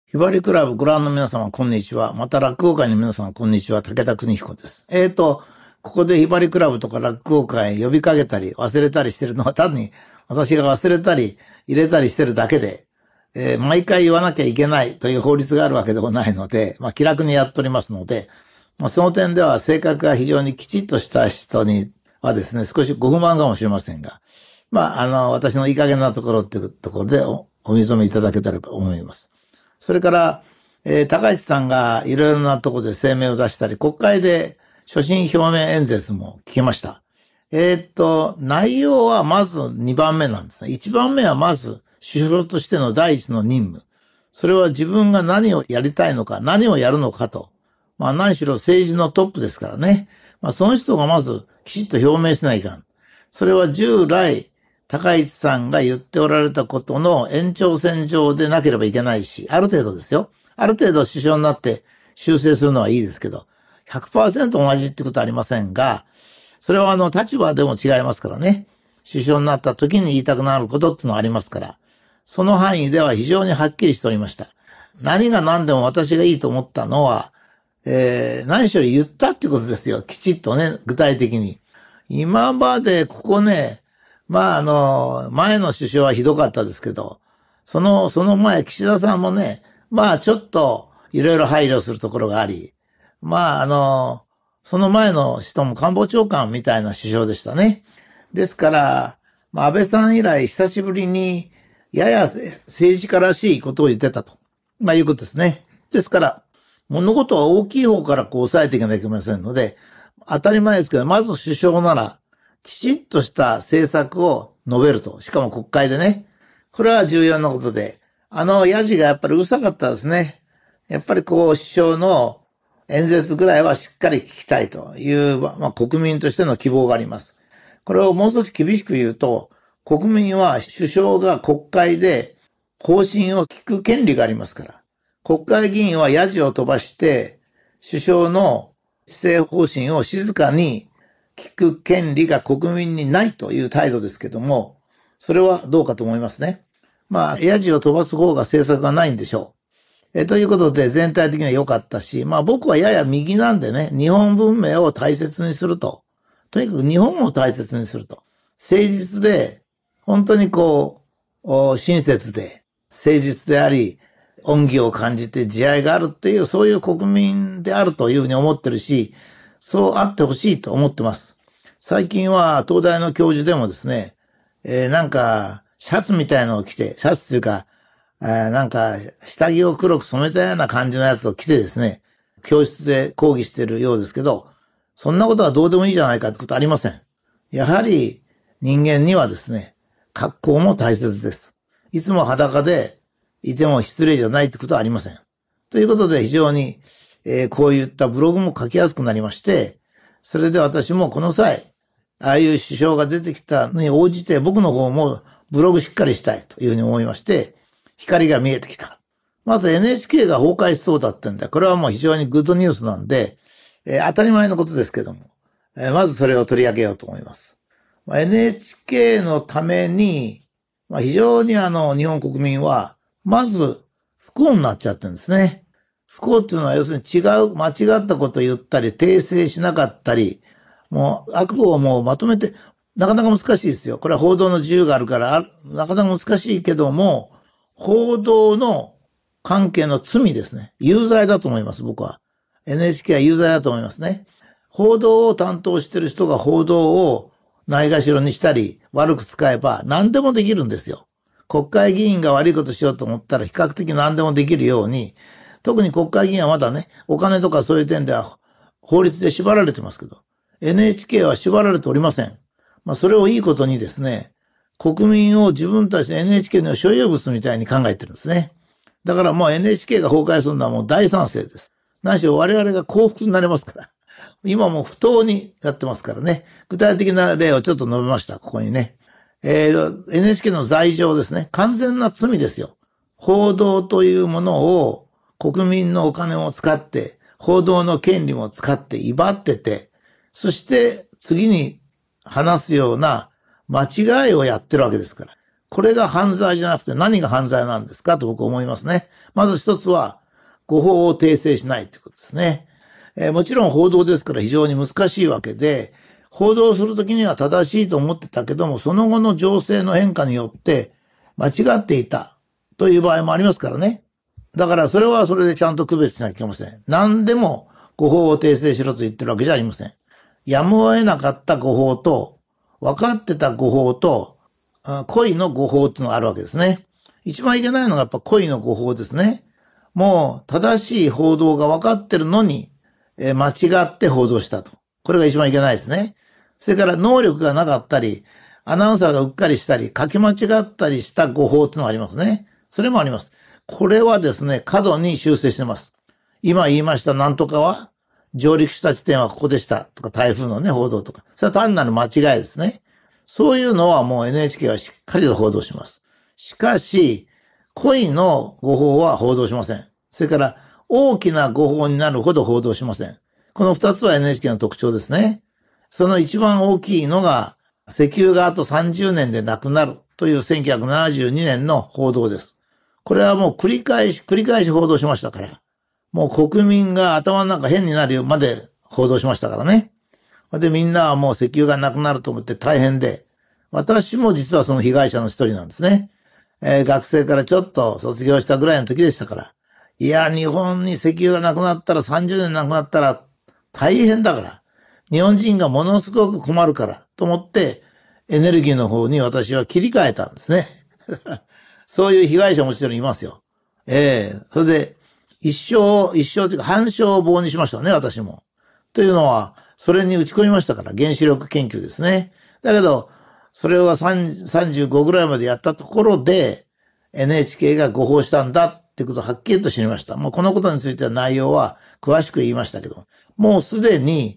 ひばりクラブご覧の皆様、こんにちは。また落語会の皆様、こんにちは。武田邦彦です。ここでひばりクラブとか落語会呼びかけたり忘れたりしてるのは単に私が忘れたり入れたりしてるだけで、毎回言わなきゃいけないという法律があるわけでもないので、気楽にやっておりますので、その点では性格が非常にきちっとした人にはですね、少しご不満かもしれませんが、私のいい加減なところっていうところでお認めいただけたらと思います。それから、高市さんがいろいろなところで声明を出したり、国会で所信表明演説も聞きました。内容はまず2番目なんですね。1番目はまず首相としての第一の任務。それは自分が何をやりたいのか、何をやるのかと。何しろ政治のトップですからね。その人がまずきちっと表明しないかん。それは従来、高市さんが言っておられたことの延長線上でなければいけないし、ある程度ですよ。ある程度首相になって修正するのはいいですけど、100% 同じってことはありませんが、それは立場でも違いますからね。首相になった時に言いたくなることっていうのはありますから、その範囲では非常にはっきりしておりました。何が何でも私がいいと思ったのは、何しろ言ったってことですよ。きちっとね、具体的に。今までここね、前の首相はひどかったですけど、その前、岸田さんもね、ちょっといろいろ配慮するところがあり、その前の人も官房長官みたいな首相でしたね。ですから、安倍さん以来久しぶりに、やや政治家らしいことを言ってたと。いうことですね。ですから、物事は大きい方から抑えていかなきゃいけませんので、当たり前ですけど、まず首相なら、きちっとした政策を述べると。しかも国会でね。これは重要なことで、ヤジがやっぱりうるさかったですね。やっぱり首相の演説ぐらいはしっかり聞きたいという、国民としての希望があります。これをもう少し厳しく言うと、国民は首相が国会で方針を聞く権利がありますから。国会議員はヤジを飛ばして、首相の施政方針を静かに聞く権利が国民にないという態度ですけども、それはどうかと思いますね。ヤジを飛ばす方が政策がないんでしょう。ということで全体的には良かったし、僕はやや右なんでね、日本文明を大切にすると。とにかく日本を大切にすると。誠実で、本当に親切で、誠実であり、恩義を感じて慈愛があるっていう、そういう国民であるというふうに思ってるし、そうあってほしいと思ってます。最近は東大の教授でもですね、シャツみたいのを着て、シャツっていうか、下着を黒く染めたような感じのやつを着てですね、教室で講義しているようですけど、そんなことはどうでもいいじゃないかってことはありません。やはり人間にはですね、格好も大切です。いつも裸でいても失礼じゃないってことはありません。ということで非常に、こういったブログも書きやすくなりまして、それで私もこの際、ああいう首相が出てきたのに応じて僕の方もブログしっかりしたいというふうに思いまして、光が見えてきた。まず NHK が崩壊しそうだったんで、これはもう非常にグッドニュースなんで、当たり前のことですけども、まずそれを取り上げようと思います。NHK のために、非常に日本国民は、まず不幸になっちゃってるんですね。不幸っていうのは要するに間違ったことを言ったり、訂正しなかったり、もう悪をもうまとめて、なかなか難しいですよ。これは報道の自由があるから、なかなか難しいけども、報道の関係の罪ですね。有罪だと思います、僕は。NHK は有罪だと思いますね。報道を担当している人が報道をないがしろにしたり、悪く使えば何でもできるんですよ。国会議員が悪いことしようと思ったら比較的何でもできるように、特に国会議員はまだね、お金とかそういう点では法律で縛られてますけど、NHK は縛られておりません。それをいいことにですね、国民を自分たちの NHK の所有物みたいに考えてるんですね。だからもう NHK が崩壊するのはもう大賛成です。何しろ我々が幸福になれますから。今もう不当になってますからね。具体的な例をちょっと述べました、ここにね。NHK の罪状ですね。完全な罪ですよ。報道というものを国民のお金を使って、報道の権利も使って威張ってて、そして次に話すような間違いをやってるわけですから。 これが犯罪じゃなくて何が犯罪なんですかと僕は思いますね。まず一つは、誤報を訂正しないということですね。もちろん報道ですから非常に難しいわけで、報道するときには正しいと思ってたけども、その後の情勢の変化によって間違っていたという場合もありますからね。だからそれはそれでちゃんと区別しなきゃいけません。何でも誤報を訂正しろと言ってるわけじゃありません。やむを得なかった誤報と、分かってた誤報と、故意の誤報っていうのがあるわけですね。一番いけないのがやっぱ故意の誤報ですね。もう正しい報道が分かってるのに、間違って報道したと。これが一番いけないですね。それから能力がなかったり、アナウンサーがうっかりしたり、書き間違ったりした誤報っていうのがありますね。それもあります。これはですね、過度に修正してます。今言いましたなんとかは、上陸した地点はここでしたとか、台風のね、報道とか。それは単なる間違いですね。そういうのはもう NHK はしっかりと報道します。しかし、故意の誤報は報道しません。それから、大きな誤報になるほど報道しません。この二つは NHK の特徴ですね。その一番大きいのが、石油があと30年でなくなるという1972年の報道です。これはもう繰り返し報道しましたから。もう国民が頭の中変になるよまで報道しましたからね。で、みんなはもう石油がなくなると思って大変で、私も実はその被害者の一人なんですね。学生からちょっと卒業したぐらいの時でしたから。いや、日本に石油がなくなったら30年なくなったら大変だから。日本人がものすごく困るからと思ってエネルギーの方に私は切り替えたんですね。そういう被害者もちろんいますよ。それで一生というか半生を棒にしましたね、私も。というのは、それに打ち込みましたから、原子力研究ですね。だけど、それを35ぐらいまでやったところで、NHK が誤報したんだってことをはっきりと知りました。もうこのことについては内容は詳しく言いましたけど、もうすでに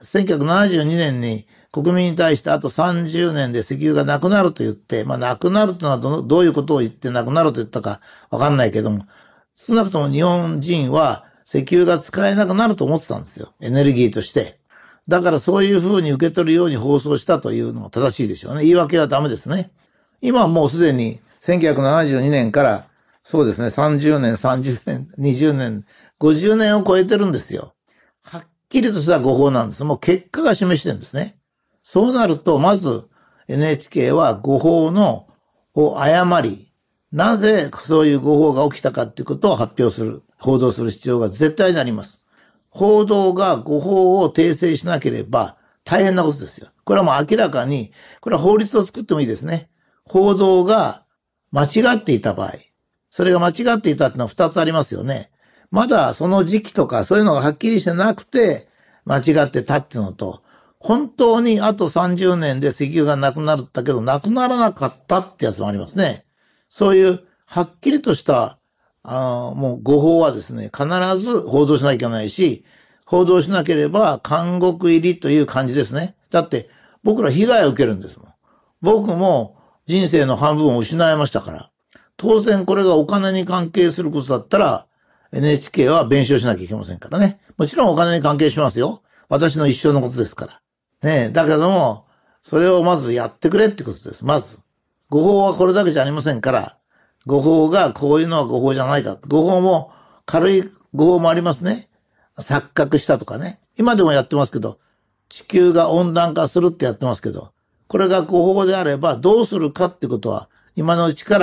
1972年に国民に対してあと30年で石油がなくなると言って、まあなくなるというのはどういうことを言ってなくなると言ったかわかんないけども、少なくとも日本人は石油が使えなくなると思ってたんですよ。エネルギーとして。だからそういうふうに受け取るように放送したというのが正しいでしょうね。言い訳はダメですね。今はもうすでに1972年からそうですね、30年、30年、20年、50年を超えてるんですよ。はっきりとした誤報なんです。もう結果が示してるんですね。そうなると、まず NHK は誤報を誤り、なぜそういう誤報が起きたかっていうことを発表する、報道する必要が絶対にあります。報道が誤報を訂正しなければ大変なことですよ。これはもう明らかに、これは法律を作ってもいいですね。報道が間違っていた場合、それが間違っていたっていうのは2つありますよね。まだその時期とかそういうのがはっきりしてなくて間違ってたっていうのと、本当にあと30年で石油がなくなるんだけどなくならなかったってやつもありますね。そういうはっきりとしたもう誤報はですね、必ず報道しなきゃいけないし、報道しなければ監獄入りという感じですね。だって僕ら被害を受けるんですもん。僕も人生の半分を失いましたから。当然これがお金に関係することだったら NHK は弁償しなきゃいけませんからね。もちろんお金に関係しますよ。私の一生のことですから。ねえ、だけども、それをまずやってくれってことです。まず。誤報はこれだけじゃありませんから、誤報がこういうのは誤報じゃないか。誤報も軽い誤報もありますね。錯覚したとかね。今でもやってますけど、地球が温暖化するってやってますけど、これが誤報であればどうするかってことは、今のうちから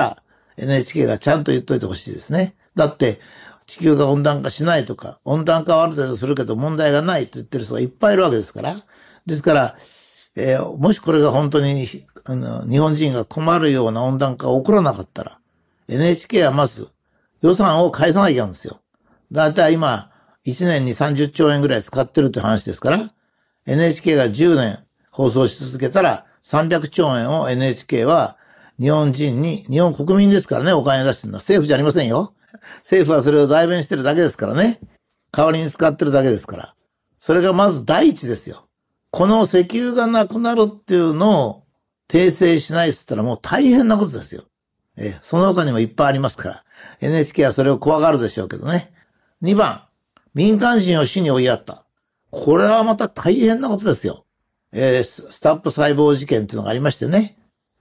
NHK がちゃんと言っといてほしいですね。だって、地球が温暖化しないとか、温暖化はある程度するけど問題がないと言ってる人がいっぱいいるわけですから。ですから、もしこれが本当に日本人が困るような温暖化が起こらなかったら、NHK はまず予算を返さなきゃいけないんですよ。だいたい今、1年に30兆円ぐらい使ってるって話ですから、NHK が10年放送し続けたら300兆円を NHK は日本国民ですからね、お金出してるのは政府じゃありませんよ。政府はそれを代弁してるだけですからね。代わりに使ってるだけですから。それがまず第一ですよ。この石油がなくなるっていうのを訂正しないって言ったらもう大変なことですよ。その他にもいっぱいありますから。NHK はそれを怖がるでしょうけどね。2番、民間人を死に追いやった。これはまた大変なことですよ。スタップ細胞事件っていうのがありましてね。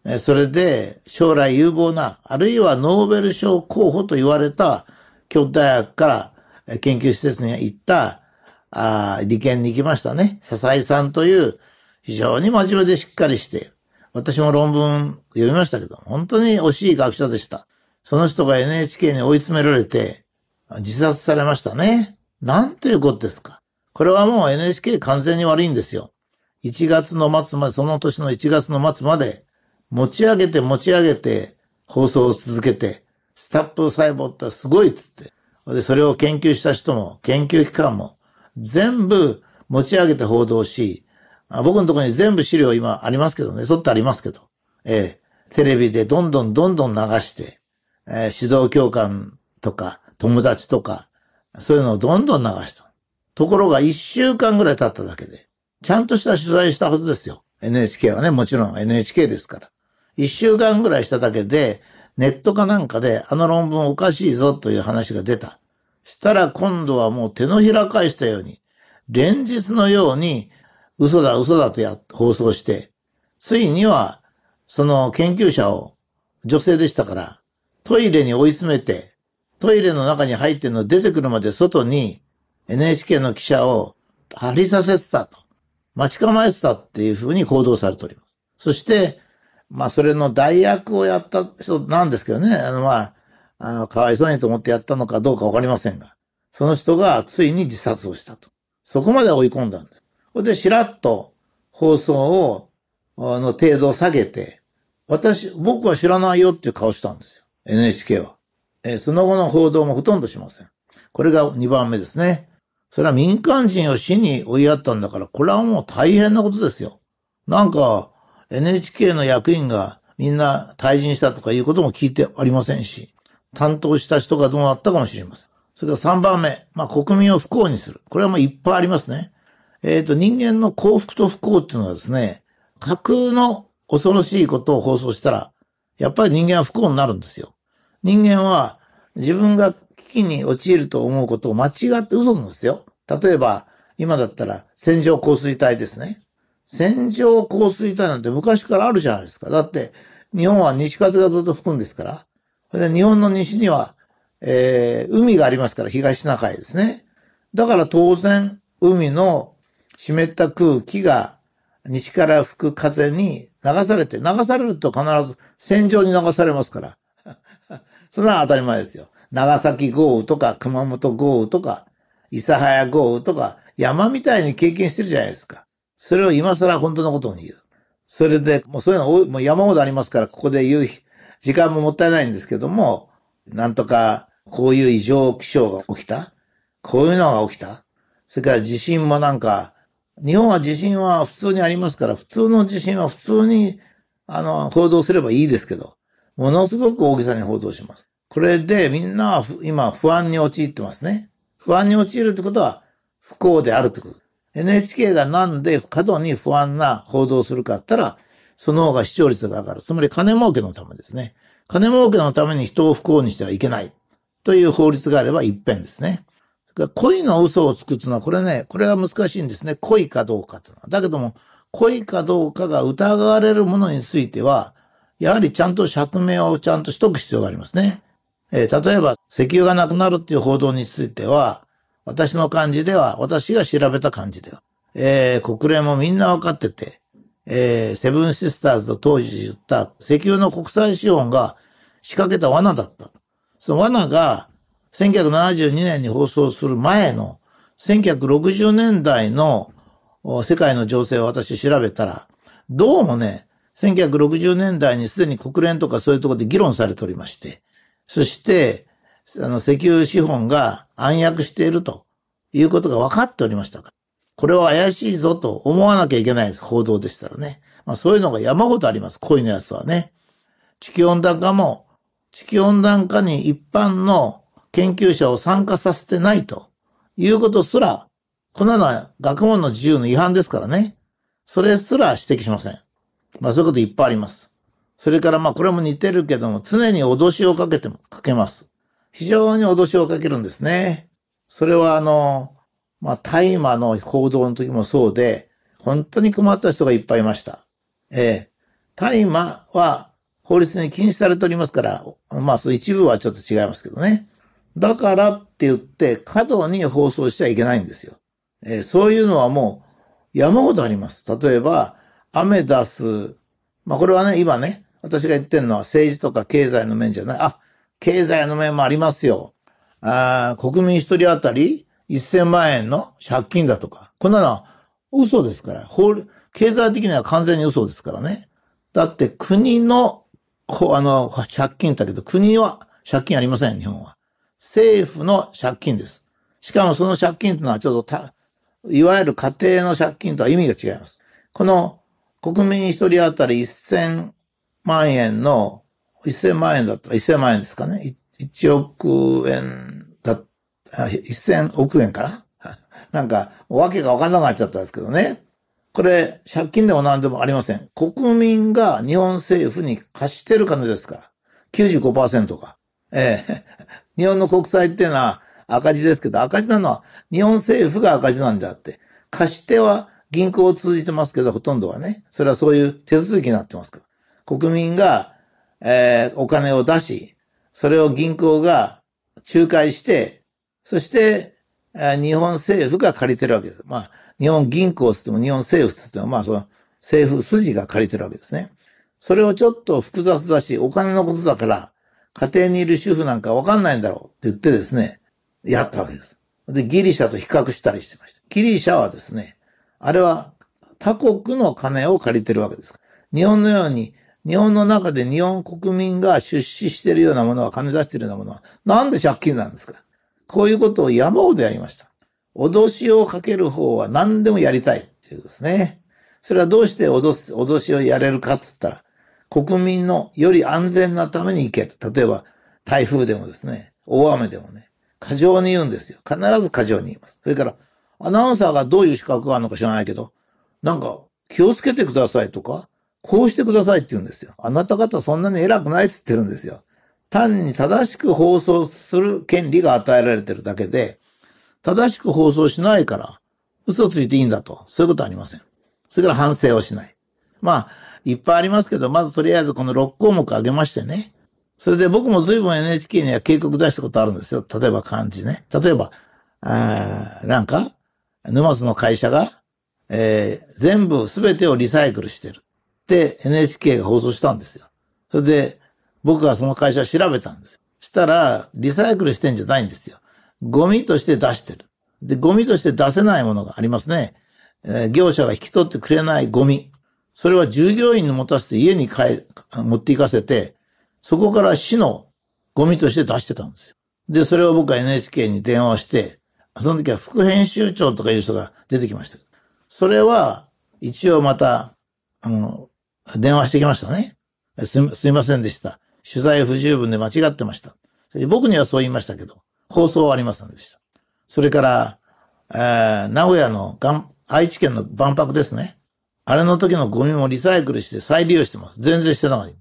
それで将来有望な、あるいはノーベル賞候補と言われた京都大学から研究施設に行った、理研に行きましたね。笹井さんという非常に真面目でしっかりして、私も論文読みましたけど、本当に惜しい学者でした。その人が NHK に追い詰められて自殺されましたね。なんていうことですか。これはもう NHK 完全に悪いんですよ。1月の末まで、その年の1月の末まで持ち上げて放送を続けて、スタップ細胞ってすごいっつって。で、それを研究した人も、研究機関も、全部持ち上げて報道し、僕のところに全部資料今ありますけどね、そってありますけど、テレビでどんどん流して、指導教官とか友達とか、そういうのをどんどん流した。ところが1週間ぐらい経っただけで、ちゃんとした取材したはずですよ。NHK はね、もちろん NHK ですから。1週間ぐらいしただけで、ネットかなんかであの論文おかしいぞという話が出た。したら今度はもう手のひら返したように、連日のように嘘だと放送して、ついにはその研究者を女性でしたから、トイレに追い詰めて、トイレの中に入ってるの出てくるまで外に NHK の記者を張りさせてたと。待ち構えてたっていうふうに報道されております。そして、それの代役をやった人なんですけどね。かわいそうにと思ってやったのかどうかわかりませんが。その人がついに自殺をしたと。そこまで追い込んだんです。それでしらっと放送の程度を下げて、僕は知らないよっていう顔したんですよ。NHK は。その後の報道もほとんどしません。これが2番目ですね。それは民間人を死に追いやったんだから、これはもう大変なことですよ。なんか、NHK の役員がみんな退陣したとかいうことも聞いてありませんし、担当した人がどうなったかもしれません。それから3番目、国民を不幸にする。これはもういっぱいありますね。人間の幸福と不幸っていうのはですね、架空の恐ろしいことを放送したら、やっぱり人間は不幸になるんですよ。人間は自分が危機に陥ると思うことを間違って嘘なんですよ。例えば、今だったら線状降水帯ですね。線状降水帯なんて昔からあるじゃないですか。だって、日本は西風がずっと吹くんですから。それで日本の西には、海がありますから、東シナ海ですね。だから当然、海の湿った空気が西から吹く風に流されると必ず線状に流されますから。それは当たり前ですよ。長崎豪雨とか熊本豪雨とか諫早豪雨とか山みたいに経験してるじゃないですか。それを今更本当のことに言う。それで、もうそういうのもう山ほどありますから、ここで言う時間ももったいないんですけども、なんとかこういう異常気象が起きた。こういうのが起きた。それから地震もなんか、日本は地震は普通にありますから、普通の地震は普通に、報道すればいいですけど、ものすごく大げさに報道します。これでみんなは今不安に陥ってますね。不安に陥るってことは不幸であるってことです。NHK がなんで過度に不安な報道をするかって言ったら、その方が視聴率が上がる。つまり金儲けのためですね。金儲けのために人を不幸にしてはいけない。という法律があれば一変ですね。恋の嘘をつくっていうのは、これは難しいんですね。恋かどうかっていうのは。だけども、恋かどうかが疑われるものについては、やはりちゃんと釈明をちゃんとしとく必要がありますね。例えば、石油がなくなるっていう報道については、私が調べた感じでは、国連もみんなわかってて、セブンシスターズと当時言った石油の国際資本が仕掛けた罠だった。その罠が1972年に放送する前の1960年代の世界の情勢を私調べたら、どうもね、1960年代にすでに国連とかそういうところで議論されておりまして、そして、石油資本が暗躍しているということが分かっておりましたから。これは怪しいぞと思わなきゃいけないです。報道でしたらね。そういうのが山ほどあります。恋のやつはね。地球温暖化に一般の研究者を参加させてないということすら、こんなのは学問の自由の違反ですからね。それすら指摘しません。そういうこといっぱいあります。それからこれも似てるけども、常に脅しをかけます。非常に脅しをかけるんですね。それは大麻の報道の時もそうで、本当に困った人がいっぱいいました。 大麻は法律に禁止されておりますから、まあ、その一部はちょっと違いますけどね。だからって言って、過度に放送しちゃいけないんですよ。そういうのはもう山ほどあります。例えば、アメダス。まあこれはね、今ね、私が言ってるのは政治とか経済の面じゃない。経済の面もありますよ。国民一人当たり1000万円の借金だとか。こんなのは嘘ですから。経済的には完全に嘘ですからね。だって国の、借金だけど、国は借金ありません、日本は。政府の借金です。しかもその借金というのはちょっといわゆる家庭の借金とは意味が違います。この国民一人当たり1000万円の、1000万円だったら1000万円ですかね。1億円だ、1000億円かななんか、わけがわかんなくなっちゃったんですけどね。これ、借金でも何でもありません。国民が日本政府に貸してる金ですから。95%が。日本の国債っていうのは赤字ですけど、赤字なのは日本政府が赤字なんであって、貸し手は銀行を通じてますけど、ほとんどはね。それはそういう手続きになってますから。国民が、お金を出し、それを銀行が仲介して、そして、日本政府が借りてるわけです。まあ、日本銀行つっても日本政府つっても、まあ、その政府筋が借りてるわけですね。それをちょっと複雑だし、お金のことだから、家庭にいる主婦なんかわかんないんだろうって言ってですね、やったわけです。で、ギリシャと比較したりしてました。ギリシャはですね、あれは他国の金を借りてるわけです。日本のように、日本の中で日本国民が出資しているようなものは、金出しているようなものは、なんで借金なんですか？こういうことを山ほどやりました。脅しをかける方は何でもやりたいっていうですね。それはどうして脅しをやれるかって言ったら、国民のより安全なために行ける。例えば、台風でもですね、大雨でもね、過剰に言うんですよ。必ず過剰に言います。それから、アナウンサーがどういう資格があるのか知らないけど、なんか、気をつけてくださいとか、こうしてくださいって言うんですよ。あなた方そんなに偉くないって言ってるんですよ。単に正しく放送する権利が与えられてるだけで、正しく放送しないから、嘘ついていいんだと。そういうことはありません。それから反省をしない。まあ、いっぱいありますけど、まずとりあえずこの6項目挙げましてね。それで僕も随分 NHK には警告出したことあるんですよ。例えば漢字ね。例えば、なんか、沼津の会社が、全部全てをリサイクルしてる。で、NHK が放送したんですよ。それで、僕がその会社を調べたんです。したら、リサイクルしてんじゃないんですよ。ゴミとして出してる。で、ゴミとして出せないものがありますね。業者が引き取ってくれないゴミ。それは従業員に持たせて家に持って行かせて、そこから市のゴミとして出してたんですよ。で、それを僕は NHK に電話をして、その時は副編集長とかいう人が出てきました。それは、一応また、電話してきましたね。すいませんでした。取材不十分で間違ってました。僕にはそう言いましたけど、放送はありませんでした。それから、名古屋の愛知県の万博ですね。あれの時のゴミもリサイクルして再利用してます。全然してなかった。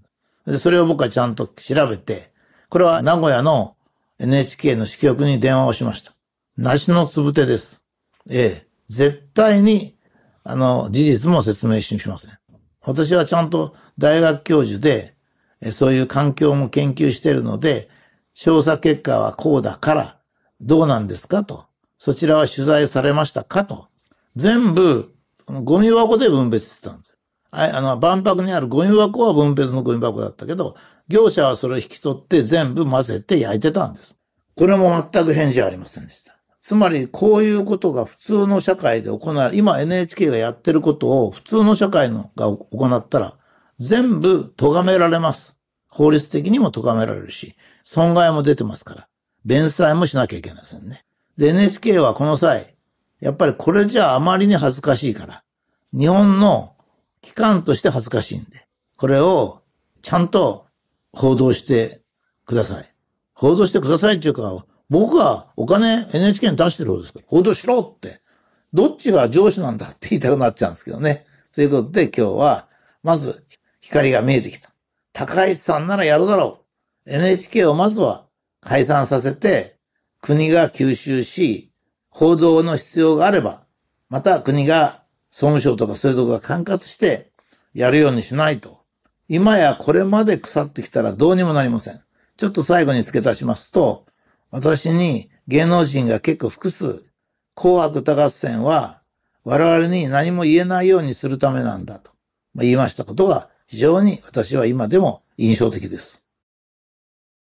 で、それを僕はちゃんと調べて、これは名古屋の NHK の支局に電話をしました。梨のつぶてです。絶対に、事実も説明しません。私はちゃんと大学教授で、そういう環境も研究しているので、調査結果はこうだから、どうなんですかと。そちらは取材されましたかと。全部、ゴミ箱で分別してたんです。万博にあるゴミ箱は分別のゴミ箱だったけど、業者はそれを引き取って全部混ぜて焼いてたんです。これも全く返事はありませんでした。つまり、こういうことが普通の社会で行われ、今 NHK がやってることを普通の社会が行ったら、全部咎められます。法律的にも咎められるし、損害も出てますから、弁済もしなきゃいけませんね。で、NHK はこの際、やっぱりこれじゃあまりに恥ずかしいから、日本の機関として恥ずかしいんで、これをちゃんと報道してください。報道してくださいっていうか、僕はお金 NHK に出してる方ですから、報道しろって、どっちが上司なんだって言いたくなっちゃうんですけどね。ということで今日は、まず光が見えてきた。高市さんならやるだろう。NHK をまずは解散させて、国が吸収し、報道の必要があれば、また国が総務省とかそういうところが管轄してやるようにしないと。 今やこれまで腐ってきたらどうにもなりません。ちょっと最後に付け足しますと、私に芸能人が結構複数、紅白歌合戦は我々に何も言えないようにするためなんだと言いましたことが非常に私は今でも印象的です。